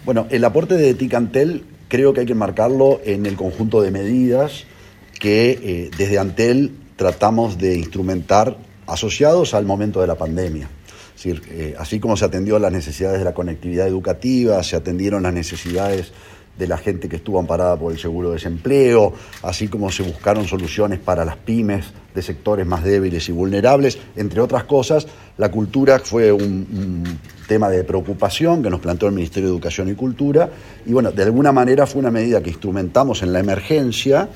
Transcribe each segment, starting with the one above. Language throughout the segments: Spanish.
Bueno, el aporte de Ticantel creo que hay que marcarlo en el conjunto de medidas que desde Antel tratamos de instrumentar asociados al momento de la pandemia. Es decir, así como se atendió las necesidades de la conectividad educativa, se atendieron las necesidades de la gente que estuvo amparada por el seguro de desempleo, así como se buscaron soluciones para las pymes de sectores más débiles y vulnerables, entre otras cosas, la cultura fue un tema de preocupación que nos planteó el Ministerio de Educación y Cultura, y bueno, de alguna manera fue una medida que instrumentamos en la emergencia,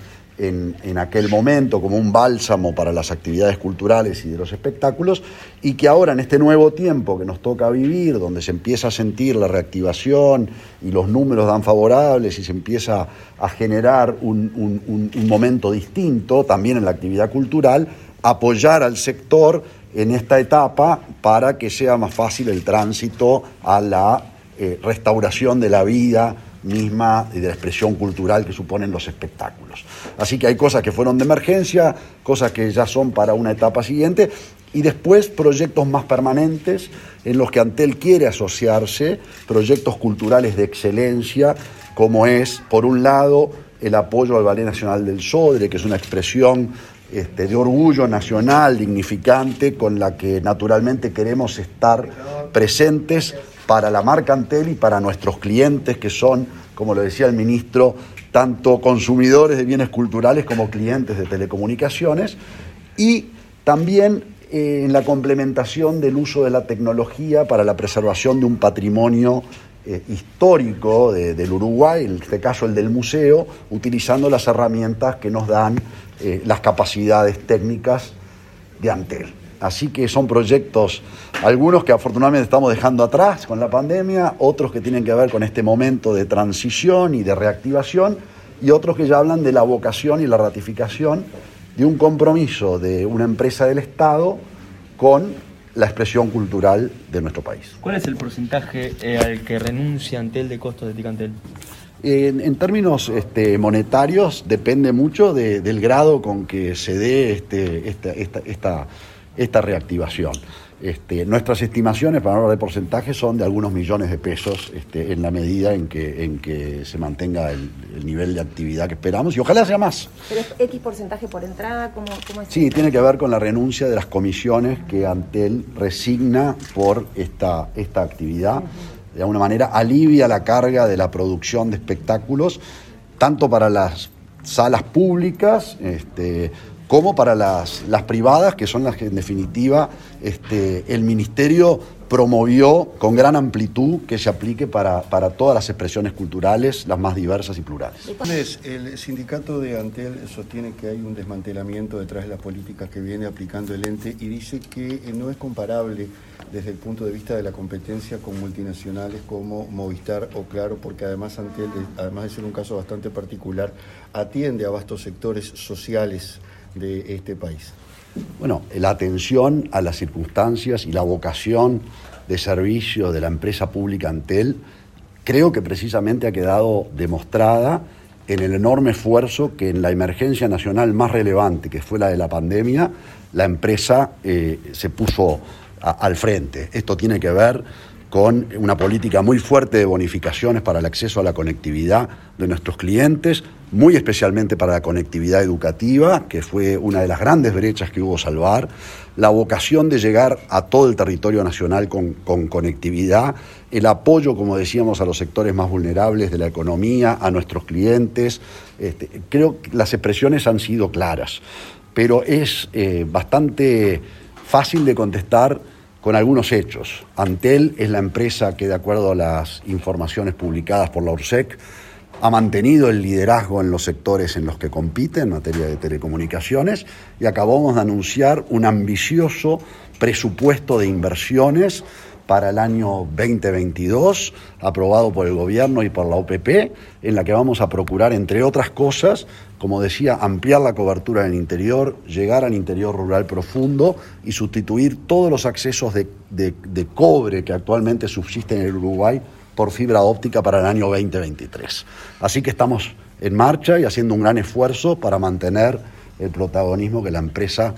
en aquel momento como un bálsamo para las actividades culturales y de los espectáculos, y que ahora en este nuevo tiempo que nos toca vivir, donde se empieza a sentir la reactivación y los números dan favorables y se empieza a generar un momento distinto también en la actividad cultural, apoyar al sector en esta etapa para que sea más fácil el tránsito a la restauración de la vida misma y de la expresión cultural que suponen los espectáculos. Así que hay cosas que fueron de emergencia, cosas que ya son para una etapa siguiente, y después proyectos más permanentes en los que Antel quiere asociarse, proyectos culturales de excelencia, como es, por un lado, el apoyo al Ballet Nacional del Sodre, que es una expresión de orgullo nacional, dignificante, con la que naturalmente queremos estar presentes para la marca Antel y para nuestros clientes, que son, como lo decía el ministro, tanto consumidores de bienes culturales como clientes de telecomunicaciones, y también en la complementación del uso de la tecnología para la preservación de un patrimonio histórico del Uruguay, en este caso el del museo, utilizando las herramientas que nos dan las capacidades técnicas de Antel. Así que son proyectos, algunos que afortunadamente estamos dejando atrás con la pandemia, otros que tienen que ver con este momento de transición y de reactivación, y otros que ya hablan de la vocación y la ratificación de un compromiso de una empresa del Estado con la expresión cultural de nuestro país. ¿Cuál es el porcentaje al que renuncia Antel de costos de Ticantel? En términos monetarios depende mucho del grado con que se dé esta reactivación. Nuestras estimaciones, para hablar de porcentajes, son de algunos millones de pesos en la medida en que se mantenga el nivel de actividad que esperamos, y ojalá sea más. ¿Pero es X porcentaje por entrada? ¿Cómo es? Sí, tiene que ver con la renuncia de las comisiones que Antel resigna por esta actividad. De alguna manera alivia la carga de la producción de espectáculos, tanto para las salas públicas, como para las privadas, que son las que en definitiva el Ministerio promovió con gran amplitud que se aplique para todas las expresiones culturales, las más diversas y plurales. El sindicato de Antel sostiene que hay un desmantelamiento detrás de las políticas que viene aplicando el ente y dice que no es comparable desde el punto de vista de la competencia con multinacionales como Movistar o Claro, porque además Antel, además de ser un caso bastante particular, atiende a vastos sectores sociales de este país. Bueno, la atención a las circunstancias y la vocación de servicio de la empresa pública Antel creo que precisamente ha quedado demostrada en el enorme esfuerzo que en la emergencia nacional más relevante, que fue la de la pandemia, la empresa se puso al frente. Esto tiene que ver con una política muy fuerte de bonificaciones para el acceso a la conectividad de nuestros clientes, muy especialmente para la conectividad educativa, que fue una de las grandes brechas que hubo que salvar, la vocación de llegar a todo el territorio nacional con conectividad, el apoyo, como decíamos, a los sectores más vulnerables de la economía, a nuestros clientes. Creo que las expresiones han sido claras, pero es bastante fácil de contestar con algunos hechos. Antel es la empresa que, de acuerdo a las informaciones publicadas por la URSEC, ha mantenido el liderazgo en los sectores en los que compite en materia de telecomunicaciones, y acabamos de anunciar un ambicioso presupuesto de inversiones para el año 2022, aprobado por el gobierno y por la OPP, en la que vamos a procurar, entre otras cosas, como decía, ampliar la cobertura en el interior, llegar al interior rural profundo y sustituir todos los accesos de cobre que actualmente subsisten en el Uruguay por fibra óptica para el año 2023. Así que estamos en marcha y haciendo un gran esfuerzo para mantener el protagonismo que la empresa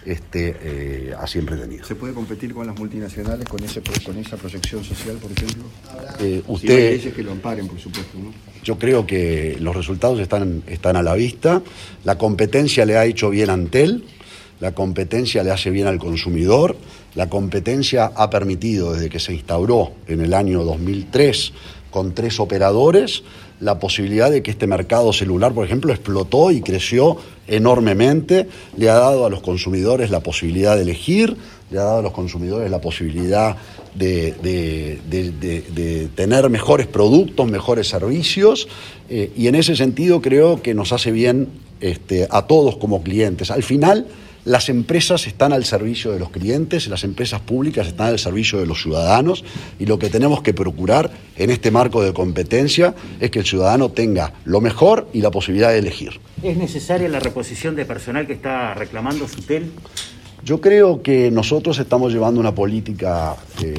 ha siempre tenido. ¿Se puede competir con las multinacionales con esa proyección social, por ejemplo? Usted, si hay leyes que lo amparen, por supuesto, ¿no? Yo creo que los resultados están a la vista. La competencia le ha hecho bien a Antel, la competencia le hace bien al consumidor, la competencia ha permitido, desde que se instauró en el año 2003, con 3 operadores, la posibilidad de que este mercado celular, por ejemplo, explotó y creció enormemente, le ha dado a los consumidores la posibilidad de elegir, le ha dado a los consumidores la posibilidad de tener mejores productos, mejores servicios, y en ese sentido creo que nos hace bien a todos como clientes. Al final, las empresas están al servicio de los clientes, las empresas públicas están al servicio de los ciudadanos, y lo que tenemos que procurar en este marco de competencia es que el ciudadano tenga lo mejor y la posibilidad de elegir. ¿Es necesaria la reposición de personal que está reclamando Sutel? Yo creo que nosotros estamos llevando una política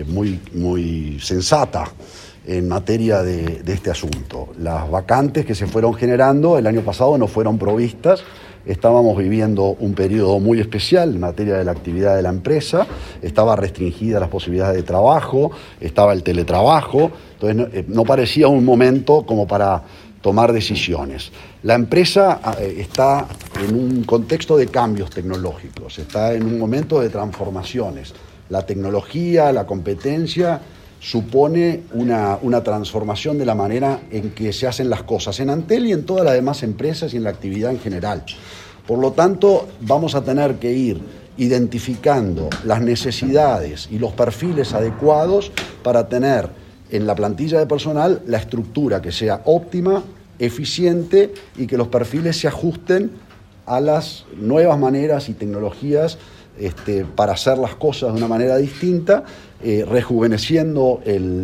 muy sensata en materia de este asunto. Las vacantes que se fueron generando el año pasado no fueron provistas. Estábamos viviendo un periodo muy especial en materia de la actividad de la empresa, estaba restringida las posibilidades de trabajo, estaba el teletrabajo, entonces no parecía un momento como para tomar decisiones. La empresa está en un contexto de cambios tecnológicos, está en un momento de transformaciones. La tecnología, la competencia supone una transformación de la manera en que se hacen las cosas en Antel y en todas las demás empresas y en la actividad en general. Por lo tanto, vamos a tener que ir identificando las necesidades y los perfiles adecuados para tener en la plantilla de personal la estructura que sea óptima, eficiente y que los perfiles se ajusten a las nuevas maneras y tecnologías para hacer las cosas de una manera distinta, rejuveneciendo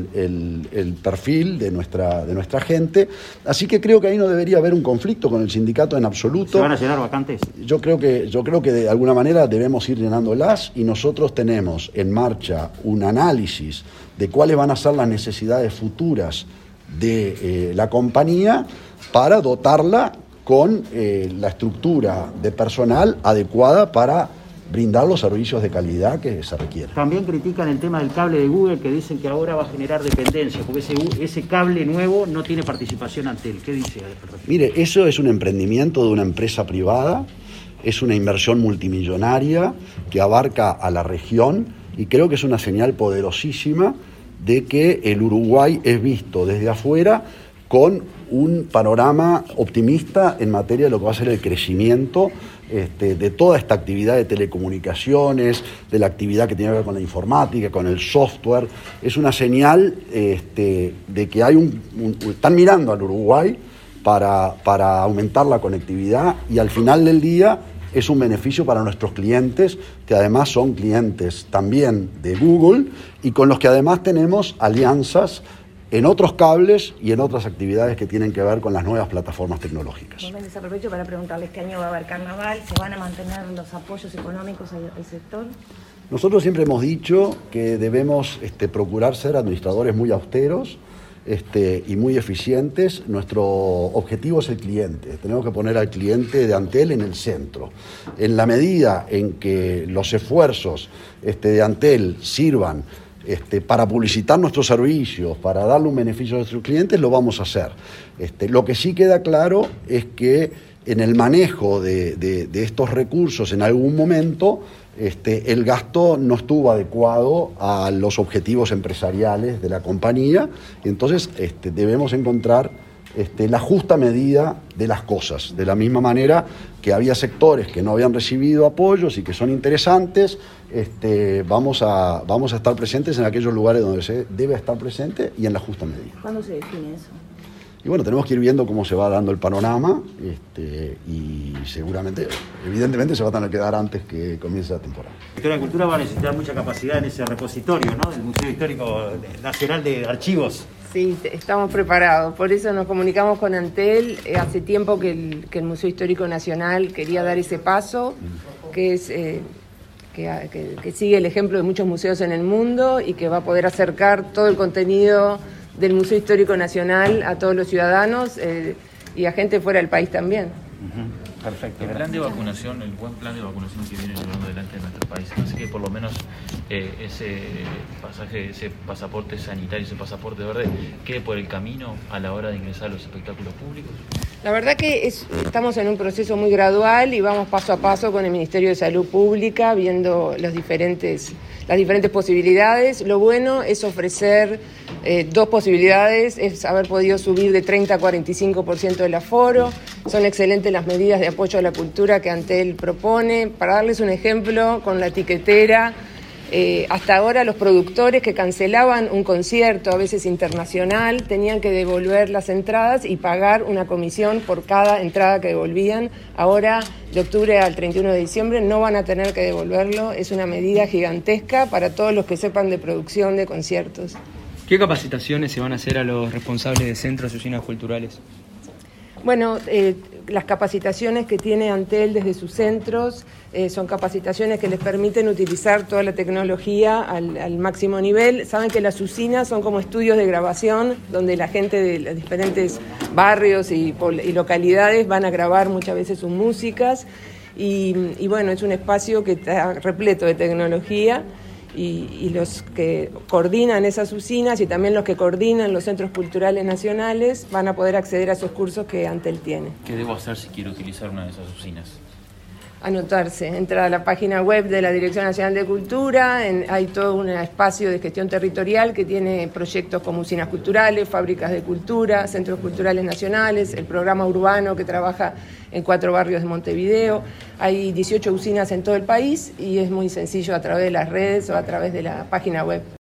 el perfil de nuestra gente. Así que creo que ahí no debería haber un conflicto con el sindicato en absoluto. ¿Se van a llenar vacantes? Yo creo que de alguna manera debemos ir llenándolas, y nosotros tenemos en marcha un análisis de cuáles van a ser las necesidades futuras de la compañía para dotarla con la estructura de personal adecuada para brindar los servicios de calidad que se requieren. También critican el tema del cable de Google, que dicen que ahora va a generar dependencia, porque ese cable nuevo no tiene participación Antel. ¿Qué dice al respecto? Mire, eso es un emprendimiento de una empresa privada, es una inversión multimillonaria que abarca a la región, y creo que es una señal poderosísima de que el Uruguay es visto desde afuera con un panorama optimista en materia de lo que va a ser el crecimiento de toda esta actividad de telecomunicaciones, de la actividad que tiene que ver con la informática, con el software. Es una señal de que hay están mirando al Uruguay para aumentar la conectividad, y al final del día es un beneficio para nuestros clientes, que además son clientes también de Google y con los que además tenemos alianzas en otros cables y en otras actividades que tienen que ver con las nuevas plataformas tecnológicas. Les aprovecho para preguntarles qué año va a haber carnaval, ¿se van a mantener los apoyos económicos al sector? Nosotros siempre hemos dicho que debemos procurar ser administradores muy austeros y muy eficientes. Nuestro objetivo es el cliente, tenemos que poner al cliente de Antel en el centro. En la medida en que los esfuerzos de Antel sirvan para publicitar nuestros servicios, para darle un beneficio a nuestros clientes, lo vamos a hacer. Lo que sí queda claro es que en el manejo de estos recursos en algún momento el gasto no estuvo adecuado a los objetivos empresariales de la compañía, y entonces debemos encontrar la justa medida de las cosas, de la misma manera que había sectores que no habían recibido apoyos y que son interesantes. Vamos a estar presentes en aquellos lugares donde se debe estar presente y en la justa medida. ¿Cuándo se define eso? Y bueno, tenemos que ir viendo cómo se va dando el panorama y seguramente, evidentemente, se va a tener que dar antes que comience la temporada. La Historia de Cultura va a necesitar mucha capacidad en ese repositorio, ¿no?, del Museo Histórico Nacional de Archivos. Sí, estamos preparados, por eso nos comunicamos con Antel. Hace tiempo que el Museo Histórico Nacional quería dar ese paso, que es que sigue el ejemplo de muchos museos en el mundo y que va a poder acercar todo el contenido del Museo Histórico Nacional a todos los ciudadanos y a gente fuera del país también. Uh-huh. Perfecto. El plan de vacunación, el buen plan de vacunación que viene llevando adelante en nuestro país, hace que por lo menos ese pasaporte sanitario, ese pasaporte verde, quede por el camino a la hora de ingresar a los espectáculos públicos. La verdad que estamos en un proceso muy gradual y vamos paso a paso con el Ministerio de Salud Pública viendo las diferentes posibilidades. Lo bueno es ofrecer dos posibilidades, es haber podido subir de 30 a 45% el aforo. Son excelentes las medidas de apoyo a la cultura que Antel propone. Para darles un ejemplo, con la tiquetera, hasta ahora los productores que cancelaban un concierto, a veces internacional, tenían que devolver las entradas y pagar una comisión por cada entrada que devolvían. Ahora, de octubre al 31 de diciembre, no van a tener que devolverlo. Es una medida gigantesca para todos los que sepan de producción de conciertos. ¿Qué capacitaciones se van a hacer a los responsables de centros y usinas culturales? Bueno, las capacitaciones que tiene Antel desde sus centros son capacitaciones que les permiten utilizar toda la tecnología al máximo nivel. Saben que las usinas son como estudios de grabación donde la gente de los diferentes barrios y localidades van a grabar muchas veces sus músicas y bueno, es un espacio que está repleto de tecnología. Y los que coordinan esas usinas y también los que coordinan los centros culturales nacionales van a poder acceder a esos cursos que Antel tiene. ¿Qué debo hacer si quiero utilizar una de esas usinas? Anotarse, entrar a la página web de la Dirección Nacional de Cultura, hay todo un espacio de gestión territorial que tiene proyectos como usinas culturales, fábricas de cultura, centros culturales nacionales, el programa urbano que trabaja en 4 barrios de Montevideo. Hay 18 usinas en todo el país y es muy sencillo a través de las redes o a través de la página web.